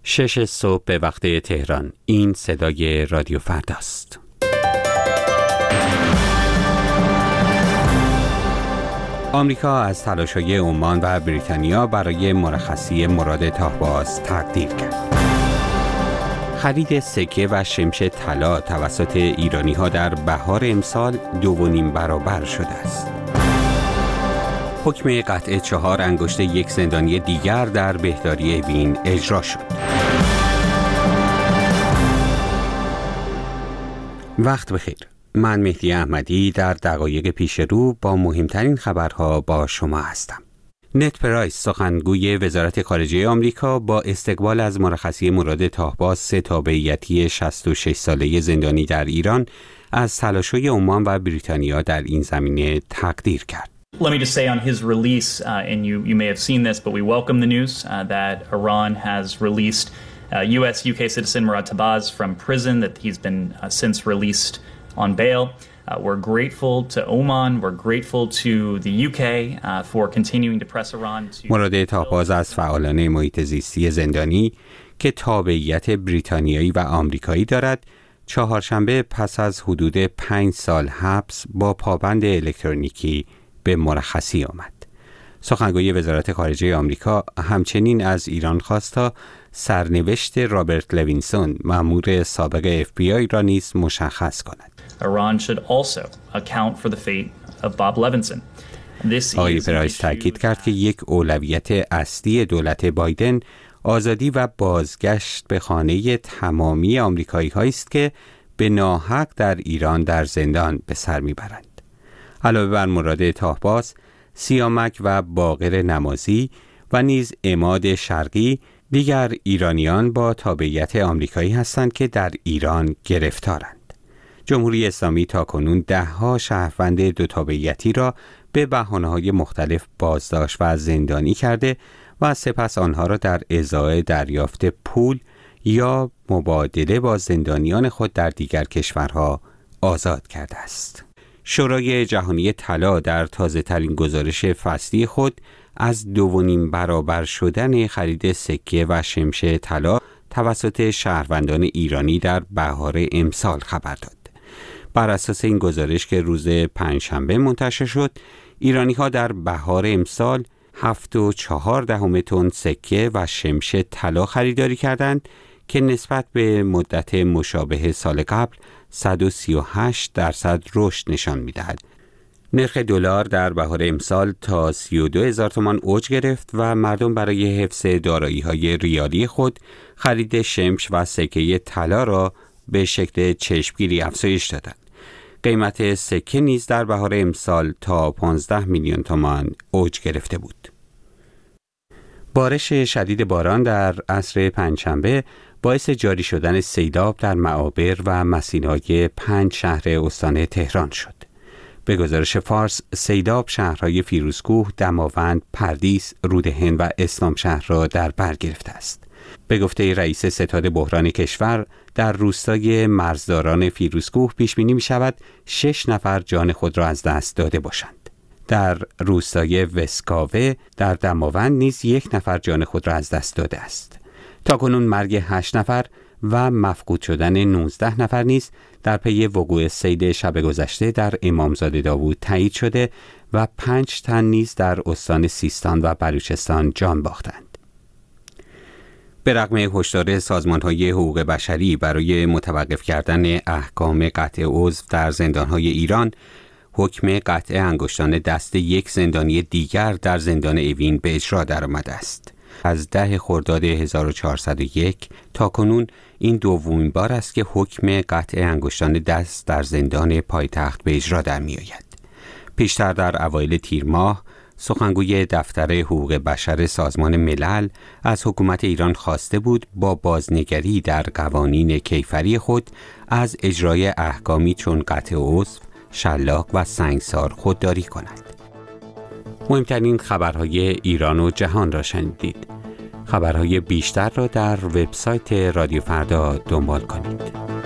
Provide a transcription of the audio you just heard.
6 صبح به وقت تهران. این صدای رادیو فرداست. آمریکا از تلاش‌های عمان و بریتانیا برای مرخصی مراد تاهباز تقدیر کرد. خرید سکه و شمش طلا توسط ایرانی‌ها در بهار امسال 2.5 برابر شده است. حکم قطع 4 انگشت یک زندانی دیگر در بهداری اوین اجرا شد. وقت بخیر. من مهدی احمدی در دقایق پیش رو با مهمترین خبرها با شما هستم. نت پرایس سخنگوی وزارت خارجه آمریکا با استقبال از مرخصی مراد تاهباز 3 تابعیتی 66 ساله زندانی در ایران از تلاش‌های عمان و بریتانیا در این زمینه تقدیر کرد. Let me just say on his release, and you may have seen this, but we welcome the news that Iran has released U.S.-UK citizen Murad Tahbaz from prison, that he's been since released on bail. We're grateful to Oman, we're grateful to the UK for continuing to press Iran to... مراد تاهباز از فعالان محیط زیستی زندانی که تابعیت بریتانیایی و آمریکایی دارد، چهارشنبه پس از حدود 5 سال حبس با پابند الکترونیکی به مرخصی آمد. سخنگوی وزارت خارجه آمریکا همچنین از ایران خواست تا سرنوشت رابرت لوینسون، مأمور سابق FBI را نیز مشخص کند. Iran should also account for the fate of Bob Levinson. آقای پرایس تاکید کرد که یک اولویت اصلی دولت بایدن آزادی و بازگشت به خانه تمامی آمریکایی‌هایی است که به ناحق در ایران در زندان به سر میبرند. علاوه بر مراد تاهباز، سیامک و باقر نمازی و نیز عماد شرقی دیگر ایرانیان با تابعیت آمریکایی هستند که در ایران گرفتارند. جمهوری اسلامی تاکنون 10 شهروند 2 تابعیتی را به بهانه‌های مختلف بازداشت و زندانی کرده و سپس آنها را در ازای دریافت پول یا مبادله با زندانیان خود در دیگر کشورها آزاد کرده است. شورای جهانی طلا در تازه‌ترین گزارش فصلی خود از 2.5 برابر شدن خرید سکه و شمش طلا توسط شهروندان ایرانی در بهار امسال خبر داد. بر اساس این گزارش که روز پنجشنبه منتشر شد، ایرانی‌ها در بهار امسال 7.4 تن سکه و شمش طلا خریداری کردند که نسبت به مدت مشابه سال قبل 138% رشد نشان می‌دهد. نرخ دلار در بهار امسال تا 32,000 تومان اوج گرفت و مردم برای حفظ دارایی‌های ریالی خود خرید شمش و سکه طلا را به شکل چشمگیری افزایش دادند. قیمت سکه نیز در بهار امسال تا 15 میلیون تومان اوج گرفته بود. بارش شدید باران در عصر پنجشنبه باعث جاری شدن سیلاب در معابر و مسیرهای 5 شهر استان تهران شد. به گزارش فارس، سیلاب شهرهای فیروزکوه، دماوند، پردیس، رودهند و اسلامشهر را در بر گرفته است. به گفته رئیس ستاد بحران کشور، در روستای مرزداران فیروزکوه پیش بینی می شود 6 نفر جان خود را از دست داده باشند. در روستای وسکاوه در دماوند نیز 1 نفر جان خود را از دست داده است. تاکنون مرگ 8 نفر و مفقود شدن 19 نفر نیز در پی وقوع سیل شب گذشته در امامزاده داوود تایید شده و 5 تن نیز در استان سیستان و بلوچستان جان باختند. به رغم هشدار سازمان‌های حقوق بشری برای متوقف کردن احکام قطع عضو در زندان‌های ایران، حکم قطع انگشتان دست یک زندانی دیگر در زندان اوین به اجرا درآمده است. از 10 خرداد 1401 تا کنون این دومین بار است که حکم قطع انگشتان دست در زندان پایتخت به اجرا در می‌آید. پیشتر در اوایل تیر ماه سخنگوی دفتر حقوق بشر سازمان ملل از حکومت ایران خواسته بود با بازنگری در قوانین کیفری خود از اجرای احکامی چون قطع عضو، شلاق و سنگسار خودداری کند. مهمترین خبرهای ایران و جهان را شنیدید. خبرهای بیشتر را در وبسایت رادیو فردا دنبال کنید.